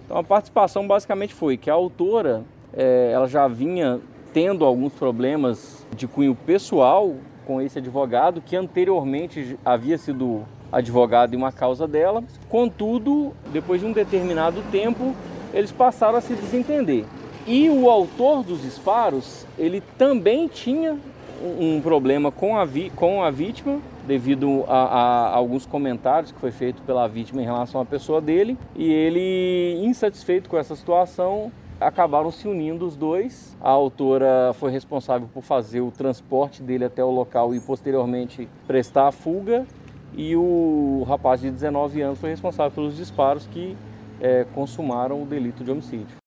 Então a participação basicamente foi que a autora ela já vinha tendo alguns problemas de cunho pessoal com esse advogado, que anteriormente havia sido advogado em uma causa dela. Contudo, depois de um determinado tempo, eles passaram a se desentender. E o autor dos disparos, ele também tinha um problema com a vítima, devido a alguns comentários que foi feito pela vítima em relação à pessoa dele. E ele, insatisfeito com essa situação, acabaram se unindo os dois. A autora foi responsável por fazer o transporte dele até o local e posteriormente prestar a fuga. E o rapaz de 19 anos foi responsável pelos disparos que consumaram o delito de homicídio.